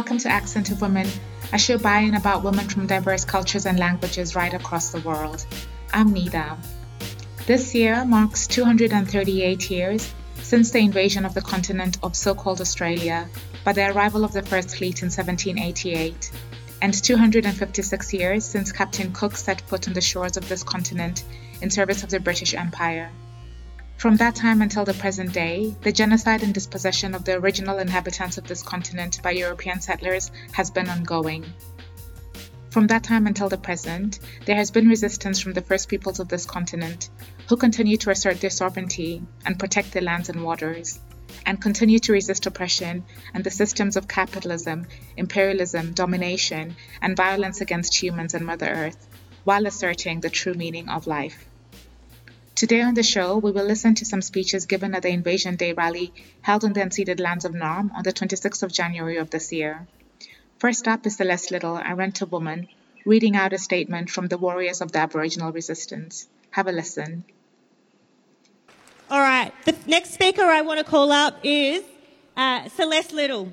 welcome to Accent of Women, a show by and about women from diverse cultures and languages right across the world. I'm Nida. This year marks 238 years since the invasion of the continent of so-called Australia by the arrival of the First Fleet in 1788, and 256 years since Captain Cook set foot on the shores of this continent in service of the British Empire. From that time until the present day, the genocide and dispossession of the original inhabitants of this continent by European settlers has been ongoing. From that time until the present, there has been resistance from the first peoples of this continent, who continue to assert their sovereignty and protect their lands and waters, and continue to resist oppression and the systems of capitalism, imperialism, domination, and violence against humans and Mother Earth, while asserting the true meaning of life. Today on the show, we will listen to some speeches given at the Invasion Day rally held on the unceded lands of Narm on the 26th of January of this year. First up is Celeste Little, a Arrernte woman, reading out a statement from the warriors of the Aboriginal resistance. Have a listen. All right, the next speaker I want to call up is Celeste Little.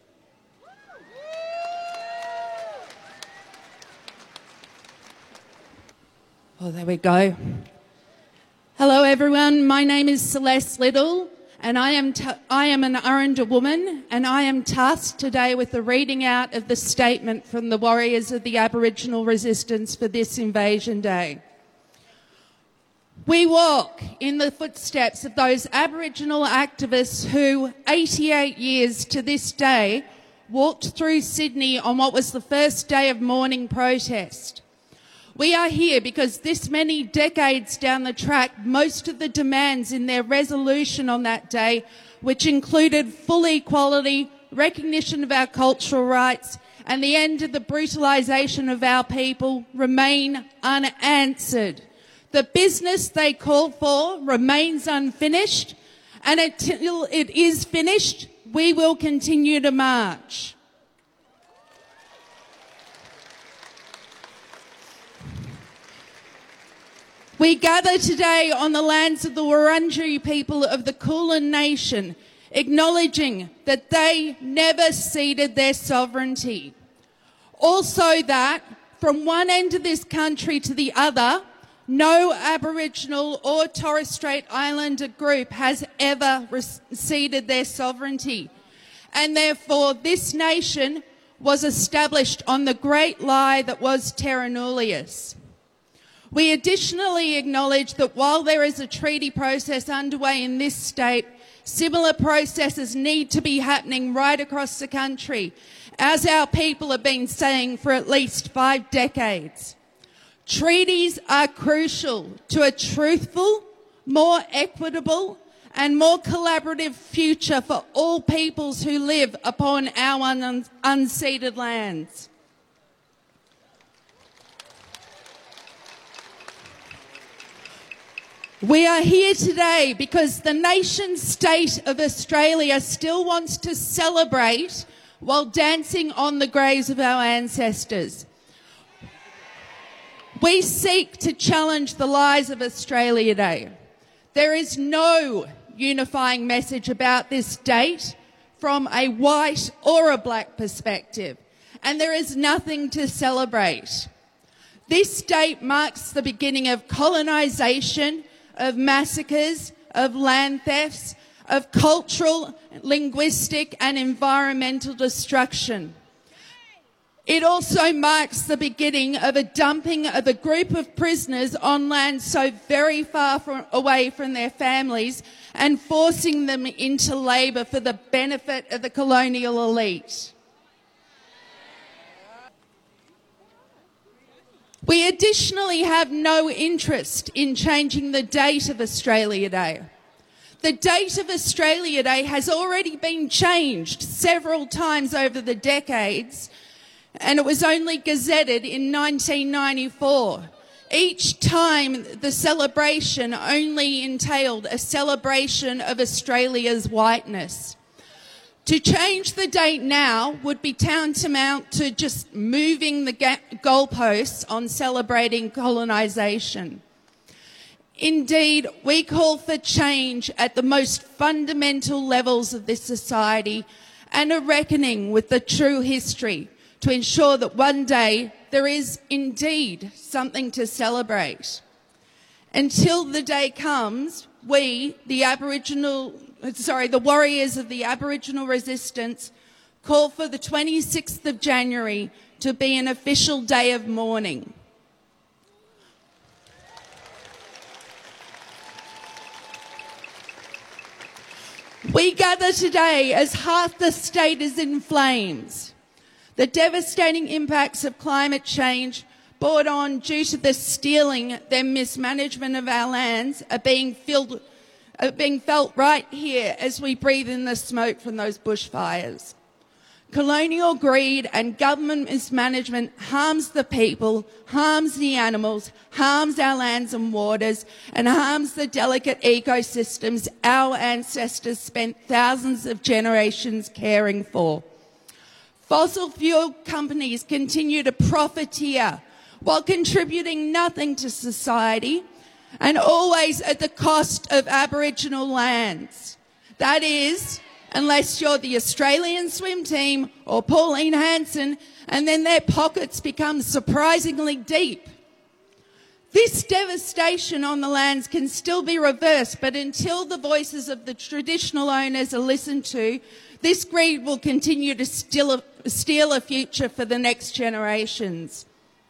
Oh, there we go. Hello, everyone. My name is Celeste Little, and I am an Arrernte woman, and I am tasked today with the reading out of the statement from the warriors of the Aboriginal resistance for this Invasion Day. We walk in the footsteps of those Aboriginal activists who, 88 years to this day, walked through Sydney on what was the first day of mourning protest. We are here because this many decades down the track, most of the demands in their resolution on that day, which included full equality, recognition of our cultural rights, and the end of the brutalisation of our people, remain unanswered. The business they call for remains unfinished, and until it is finished, we will continue to march. We gather today on the lands of the Wurundjeri people of the Kulin Nation, acknowledging that they never ceded their sovereignty. Also that, from one end of this country to the other, no Aboriginal or Torres Strait Islander group has ever ceded their sovereignty. And therefore, this nation was established on the great lie that was Terra Nullius. We additionally acknowledge that while there is a treaty process underway in this state, similar processes need to be happening right across the country, as our people have been saying for at least 5 decades. Treaties are crucial to a truthful, more equitable, and more collaborative future for all peoples who live upon our unceded lands. We are here today because the nation-state of Australia still wants to celebrate while dancing on the graves of our ancestors. We seek to challenge the lies of Australia Day. There is no unifying message about this date from a white or a black perspective, and there is nothing to celebrate. This date marks the beginning of colonisation, of massacres, of land thefts, of cultural, linguistic and environmental destruction. It also marks the beginning of a dumping of a group of prisoners on land so very far away from their families and forcing them into labour for the benefit of the colonial elite. We additionally have no interest in changing the date of Australia Day. The date of Australia Day has already been changed several times over the decades, and it was only gazetted in 1994. Each time the celebration only entailed a celebration of Australia's whiteness. To change the date now would be tantamount to just moving the goalposts on celebrating colonisation. Indeed, we call for change at the most fundamental levels of this society, and a reckoning with the true history to ensure that one day there is indeed something to celebrate. Until the day comes, we, the warriors of the Aboriginal resistance, call for the 26th of January to be an official day of mourning. We gather today as half the state is in flames. The devastating impacts of climate change brought on due to the stealing, their mismanagement of our lands are being felt right here as we breathe in the smoke from those bushfires. Colonial greed and government mismanagement harms the people, harms the animals, harms our lands and waters, and harms the delicate ecosystems our ancestors spent thousands of generations caring for. Fossil fuel companies continue to profiteer while contributing nothing to society, and always at the cost of Aboriginal lands. That is, unless you're the Australian swim team or Pauline Hanson, and then their pockets become surprisingly deep. This devastation on the lands can still be reversed, but until the voices of the traditional owners are listened to, this greed will continue to steal a future for the next generations.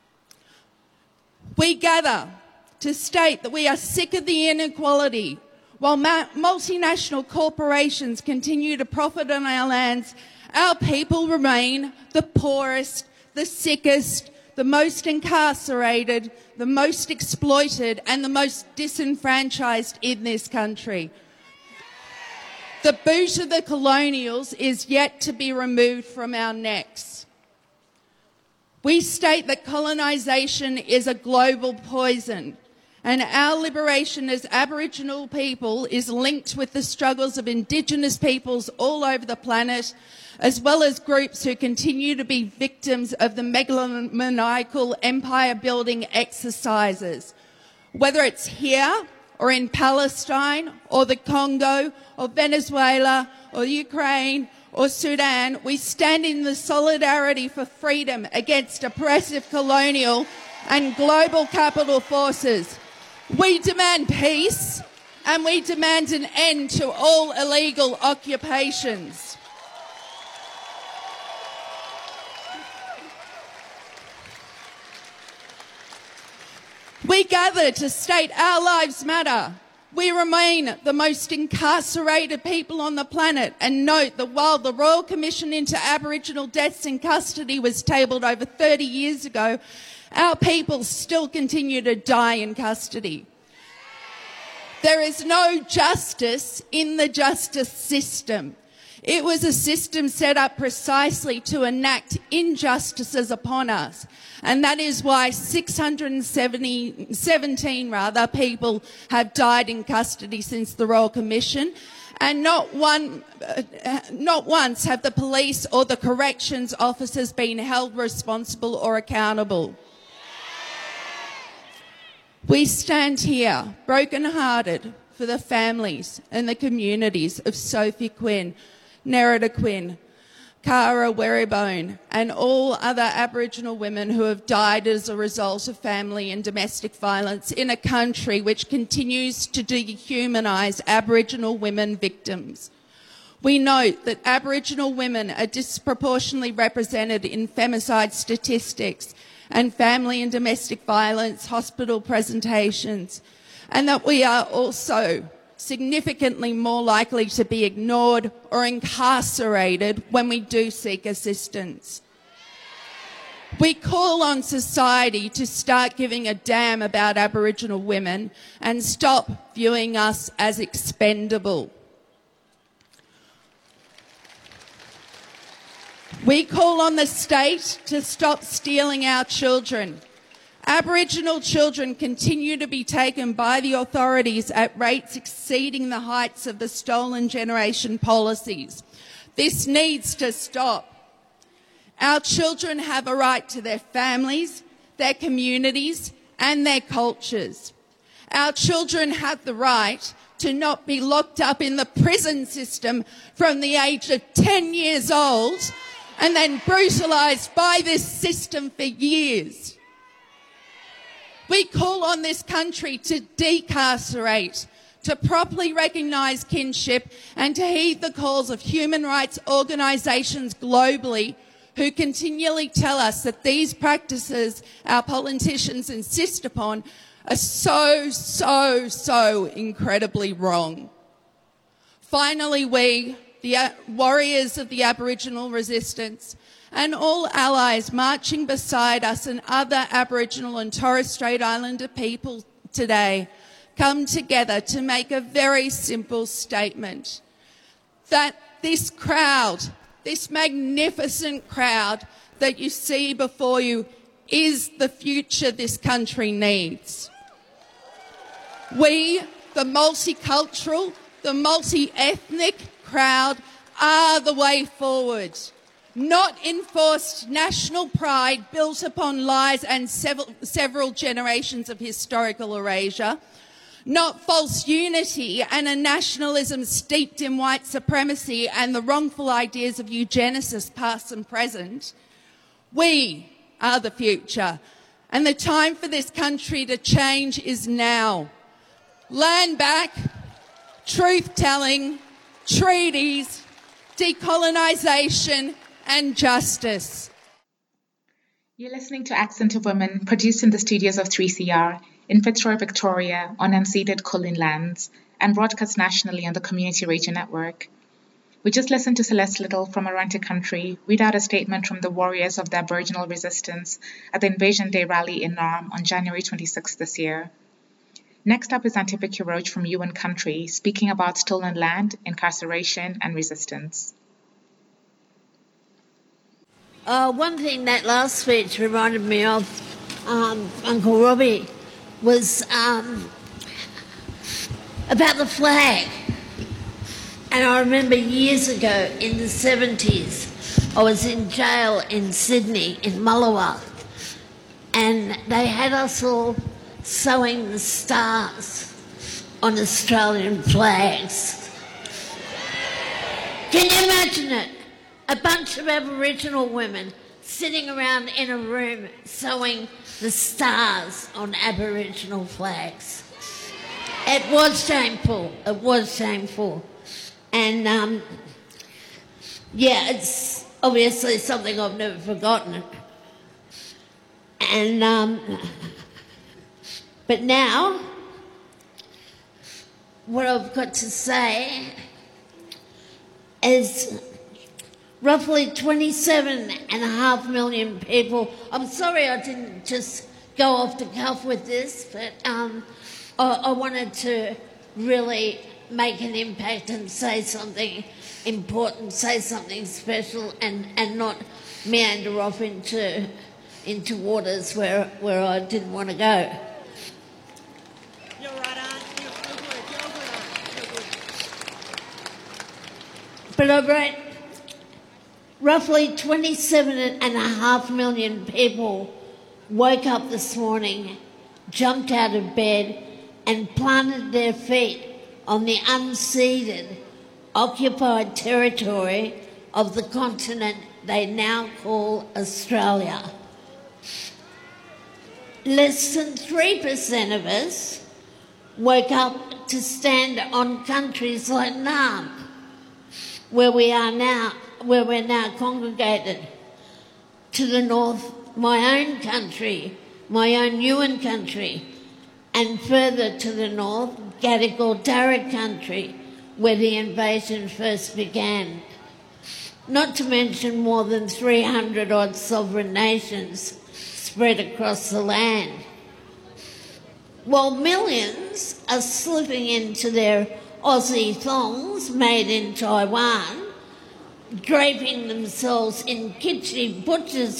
We gather to state that we are sick of the inequality. While multinational corporations continue to profit on our lands, our people remain the poorest, the sickest, the most incarcerated, the most exploited, and the most disenfranchised in this country. The boot of the colonials is yet to be removed from our necks. We state that colonisation is a global poison, and our liberation as Aboriginal people is linked with the struggles of Indigenous peoples all over the planet, as well as groups who continue to be victims of the megalomaniacal empire-building exercises. Whether it's here or in Palestine or the Congo or Venezuela or Ukraine or Sudan, we stand in the solidarity for freedom against oppressive colonial and global capital forces. We demand peace, and we demand an end to all illegal occupations. We gather to state our lives matter. We remain the most incarcerated people on the planet, and note that while the Royal Commission into Aboriginal Deaths in Custody was tabled over 30 years ago, our people still continue to die in custody. There is no justice in the justice system. It was a system set up precisely to enact injustices upon us. And that is why 617 people have died in custody since the Royal Commission. And not once have the police or the corrections officers been held responsible or accountable. We stand here broken-hearted for the families and the communities of Sophie Quinn, Nerida Quinn, Cara Werribone, and all other Aboriginal women who have died as a result of family and domestic violence in a country which continues to dehumanise Aboriginal women victims. We note that Aboriginal women are disproportionately represented in femicide statistics and family and domestic violence hospital presentations, and that we are also significantly more likely to be ignored or incarcerated when we do seek assistance. We call on society to start giving a damn about Aboriginal women and stop viewing us as expendable. We call on the state to stop stealing our children. Aboriginal children continue to be taken by the authorities at rates exceeding the heights of the stolen generation policies. This needs to stop. Our children have a right to their families, their communities, and their cultures. Our children have the right to not be locked up in the prison system from the age of 10 years old and then brutalised by this system for years. We call on this country to decarcerate, to properly recognise kinship and to heed the calls of human rights organisations globally who continually tell us that these practices our politicians insist upon are so incredibly wrong. Finally, we, the warriors of the Aboriginal resistance, and all allies marching beside us and other Aboriginal and Torres Strait Islander people today, come together to make a very simple statement that this crowd, this magnificent crowd that you see before you, is the future this country needs. We, the multicultural, the multi-ethnic crowd, are the way forward. Not enforced national pride built upon lies and several generations of historical erasure. Not false unity and a nationalism steeped in white supremacy and the wrongful ideas of eugenicists past and present. We are the future, and the time for this country to change is now. Land back, truth-telling, treaties, decolonisation and justice. You're listening to Accent of Women, produced in the studios of 3CR in Fitzroy, Victoria, on unceded Kulin lands, and broadcast nationally on the Community Radio Network. We just listened to Celeste Little from Arrernte Country read out a statement from the warriors of the Aboriginal resistance at the Invasion Day rally in Naarm on January 26 this year. Next up is Antipika Roach from Yuin Country, speaking about stolen land, incarceration, and resistance. One thing that last speech reminded me of, Uncle Robbie, was about the flag. And I remember years ago in the 70s, I was in jail in Sydney, in Mullawa, and they had us all sewing the stars on Australian flags. Can you imagine it? A bunch of Aboriginal women sitting around in a room sewing the stars on Aboriginal flags. It was shameful. It was shameful. And, it's obviously something I've never forgotten. And, but now, what I've got to say is roughly 27.5 million people. I'm sorry I didn't just go off the cuff with this, but I wanted to really make an impact and say something important, say something special, and not meander off into waters where I didn't want to go. You're right, Aunt. You're good. But I wrote roughly 27.5 million people woke up this morning, jumped out of bed and planted their feet on the unceded, occupied territory of the continent they now call Australia. Less than 3% of us woke up to stand on countries like Naarm, where we're now congregated. To the north, my own country, my own Yuin country, and further to the north, Gadigal Darug country, where the invasion first began. Not to mention more than 300 odd sovereign nations spread across the land. While millions are slipping into their Aussie thongs made in Taiwan, draping themselves in kitschy butchers'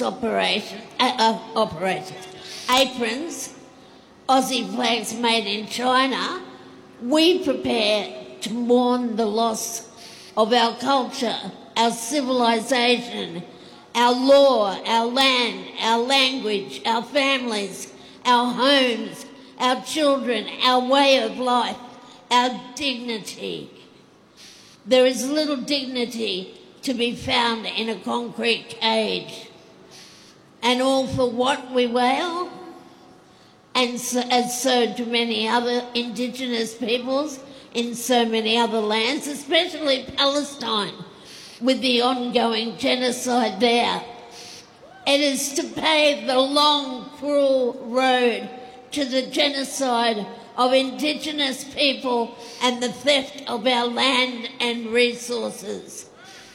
aprons, Aussie flags made in China, we prepare to mourn the loss of our culture, our civilization, our law, our land, our language, our families, our homes, our children, our way of life, our dignity. There is little dignity to be found in a concrete cage. And all for what we wail? And so do many other Indigenous peoples in so many other lands, especially Palestine, with the ongoing genocide there. It is to pave the long, cruel road to the genocide of Indigenous people and the theft of our land and resources.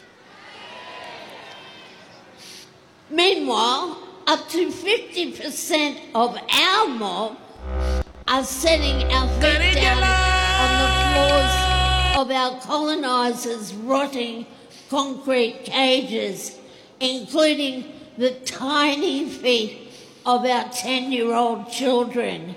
Meanwhile, up to 50% of our mob are setting our feet down on the floors of our colonisers' rotting concrete cages, including the tiny feet of our 10-year-old children,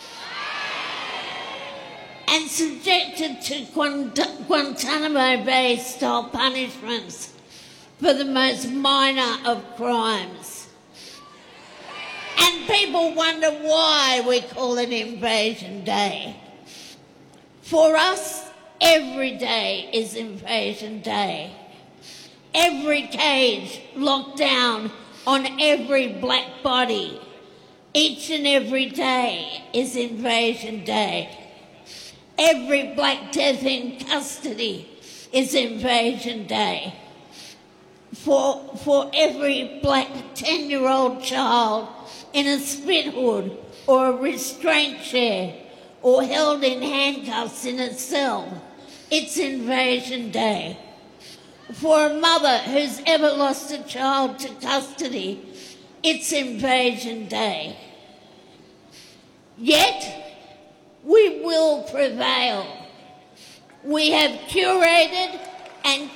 and subjected to Guantanamo Bay-style punishments for the most minor of crimes. And people wonder why we call it Invasion Day. For us, every day is Invasion Day. Every cage locked down on every black body, each and every day is Invasion Day. Every black death in custody is Invasion Day. For every black 10-year-old child in a spit hood or a restraint chair or held in handcuffs in a cell, it's Invasion Day. For a mother who's ever lost a child to custody, it's Invasion Day. Yet, we will prevail. We have curated and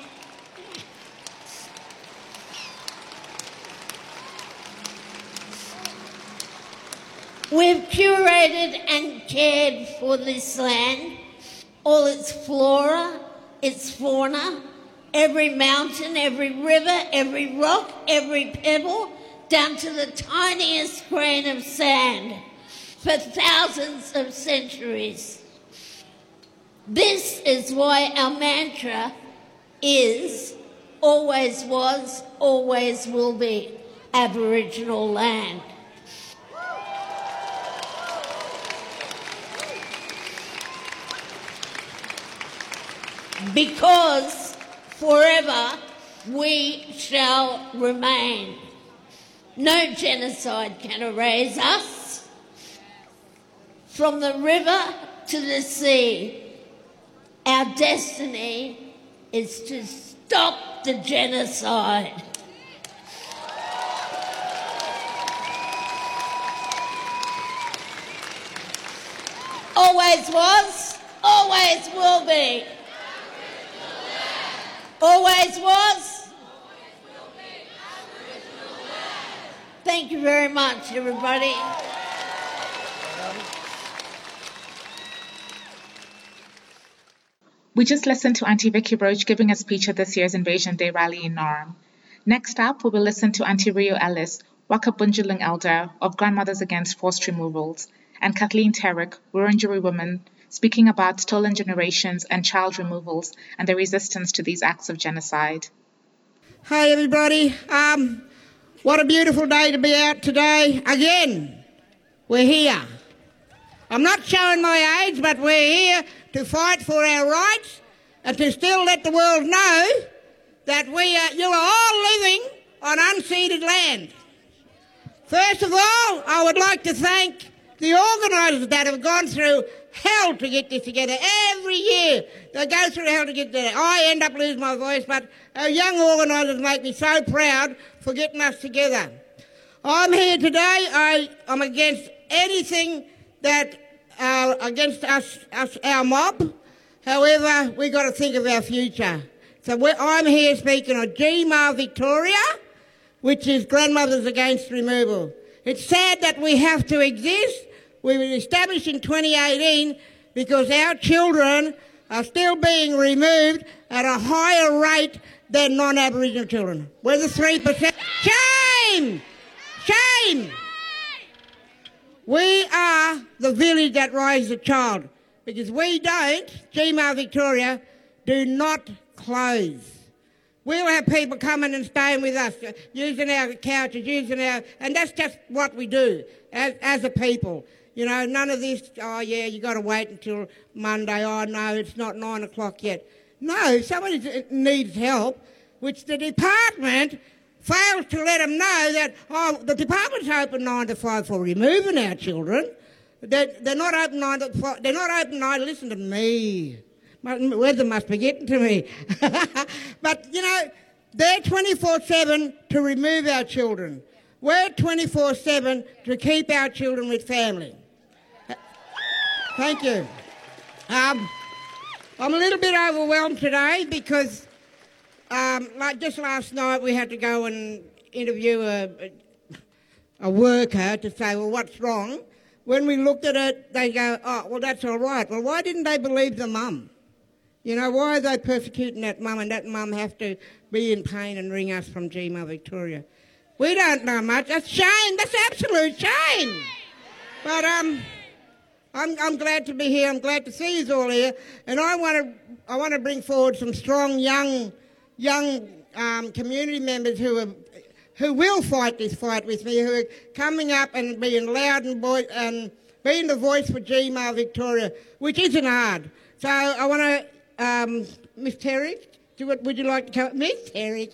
cared for this land, all its flora, its fauna, every mountain, every river, every rock, every pebble, down to the tiniest grain of sand, for thousands of centuries. This is why our mantra is, always was, always will be, Aboriginal land. Because forever we shall remain. No genocide can erase us. From the river to the sea, our destiny is to stop the genocide. Always was, always will be. Always was. Thank you very much, everybody. We just listened to Auntie Vicky Roach giving a speech at this year's Invasion Day rally in Norham. Next up, we will listen to Auntie Rio Ellis, Wakabunjalung elder of Grandmothers Against Forced Removals, and Kathleen Terrick, Wurundjeri woman, speaking about stolen generations and child removals and the resistance to these acts of genocide. Hi everybody, what a beautiful day to be out today. Again, we're here. I'm not showing my age, but we're here to fight for our rights and to still let the world know that you are all living on unceded land. First of all, I would like to thank the organisers that have gone through hell to get this together. Every year they go through hell to get together. I end up losing my voice, but our young organisers make me so proud for getting us together. I'm here today. I'm against anything that against us, our mob. However, we've got to think of our future. So I'm here speaking on GMAR Victoria, which is Grandmothers Against Removal. It's sad that we have to exist. We were established in 2018 because our children are still being removed at a higher rate than non-Aboriginal children. We're the 3%. Shame! Shame! We are the village that raised the child. because we don't, Gmail Victoria, do not close. We'll have people coming and staying with us, using our couches, and that's just what we do as a people. You know, none of this, oh yeah, you got to wait until Monday, oh no, it's not 9 o'clock yet. No, somebody needs help, which the department fails to let them know that, oh, the department's open 9 to 5 for removing our children. They're not open 9 to 5, they're not open 9, listen to me. Weather must be getting to me. But, you know, they're 24/7 to remove our children. We're 24/7 to keep our children with family. Thank you. I'm a little bit overwhelmed today because, like just last night, we had to go and interview a worker to say, well, what's wrong? When we looked at it, they go, oh, well, that's all right. Well, why didn't they believe the mum? You know, why are they persecuting that mum and that mum have to be in pain and ring us from Gmail Victoria? We don't know much. That's shame. That's absolute shame. But I'm glad to be here. I'm glad to see you all here. And I want to bring forward some strong young community members who will fight this fight with me, who are coming up and being loud and being the voice for Gmail Victoria, which isn't hard. So I want to, Miss Terry, would you like to come? Miss Terry.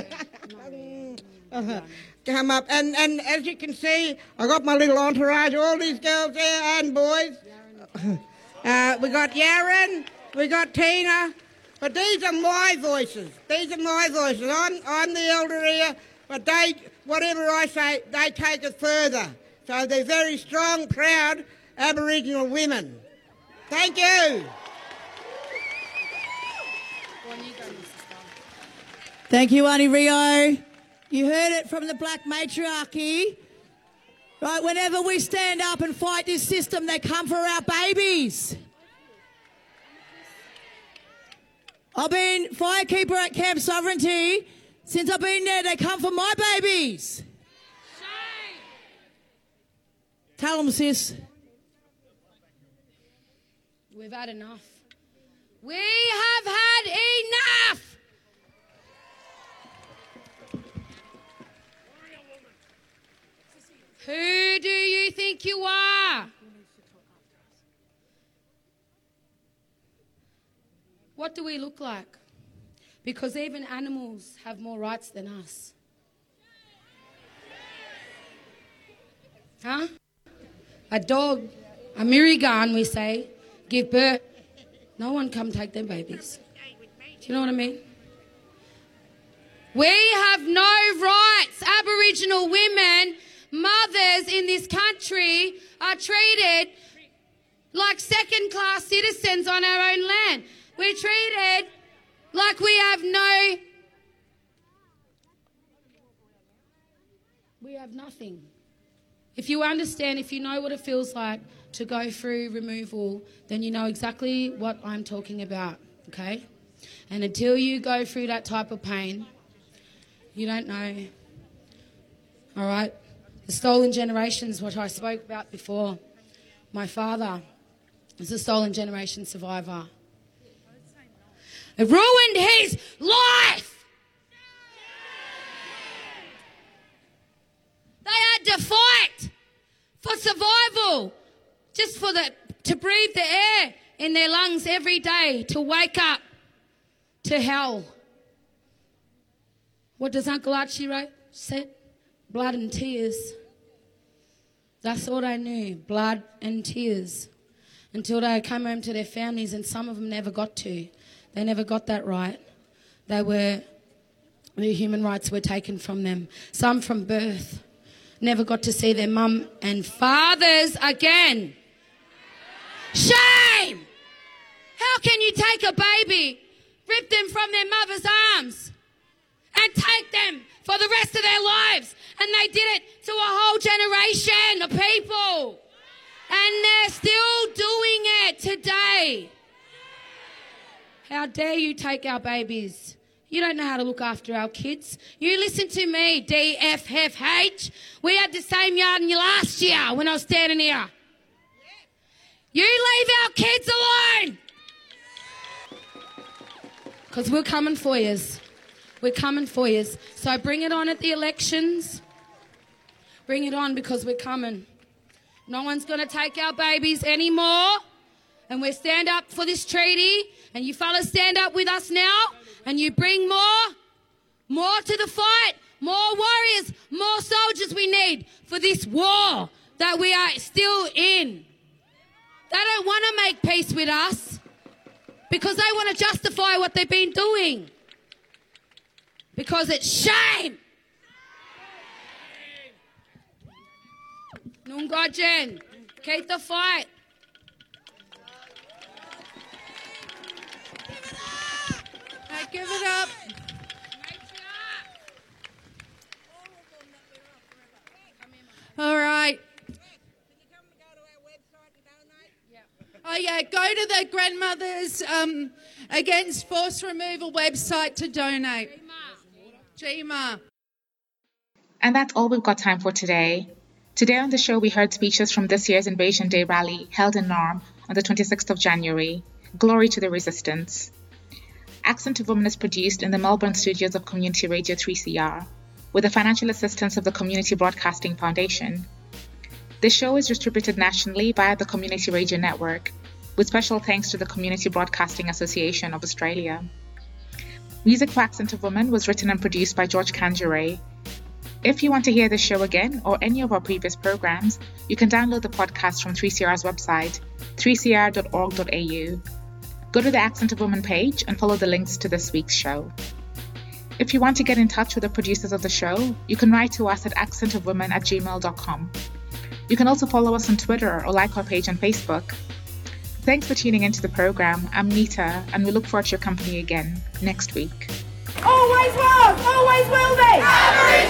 Come up. And as you can see, I got my little entourage, all these girls there and boys. We got Yaron, we got Tina, but these are my voices. These are my voices. I'm the elder here, but they, whatever I say, they take it further. So they're very strong, proud Aboriginal women. Thank you. Thank you, Auntie Rio. You heard it from the Black Matriarchy. Right, whenever we stand up and fight this system, they come for our babies. I've been firekeeper at Camp Sovereignty. Since I've been there, they come for my babies. Tell them, sis. We've had enough. We have had enough. Who do you think you are? What do we look like? Because even animals have more rights than us. Huh? A dog, a mirigan, we say, give birth. No one come take their babies. Do you know what I mean? We have no rights. Aboriginal women, mothers in this country are treated like second-class citizens on our own land. We're treated like we have nothing. If you understand, if you know what it feels like to go through removal, then you know exactly what I'm talking about, okay? And until you go through that type of pain, you don't know, all right? The stolen generations, what I spoke about before. My father is a stolen generation survivor. It ruined his life. They had to fight for survival, just to breathe the air in their lungs every day, to wake up to hell. What does Uncle Archie say? Blood and tears. That's all they knew, blood and tears, until they came home to their families, and some of them never got to. They never got that right. Their human rights were taken from them. Some from birth never got to see their mum and fathers again. Shame! How can you take a baby, rip them from their mother's arms, and take them for the rest of their lives? And they did it to a whole generation of people. And they're still doing it today. How dare you take our babies? You don't know how to look after our kids. You listen to me, DFFH. We had the same yard in you last year when I was standing here. You leave our kids alone! Because we're coming for yous. We're coming for yous. So bring it on at the elections. Bring it on because we're coming. No one's going to take our babies anymore. And we stand up for this treaty. And you fellas stand up with us now. And you bring more to the fight. More warriors, more soldiers we need for this war that we are still in. They don't want to make peace with us because they want to justify what they've been doing. Because it's shame. Nungajen, keep the fight. Give it up. All right. Oh, yeah, go to the Grandmothers Against Forced Removal website to donate. GMA. And that's all we've got time for today. Today on the show, we heard speeches from this year's Invasion Day rally held in Naarm on the 26th of January. Glory to the resistance. Accent of Women is produced in the Melbourne studios of Community Radio 3CR, with the financial assistance of the Community Broadcasting Foundation. This show is distributed nationally via the Community Radio Network, with special thanks to the Community Broadcasting Association of Australia. Music for Accent of Women was written and produced by George Kanjure. If you want to hear this show again or any of our previous programs, you can download the podcast from 3CR's website, 3cr.org.au. Go to the Accent of Women page and follow the links to this week's show. If you want to get in touch with the producers of the show, you can write to us at accentofwomen@gmail.com. You can also follow us on Twitter or like our page on Facebook. Thanks for tuning into the program. I'm Nita, and we look forward to your company again next week. Always was, always will be.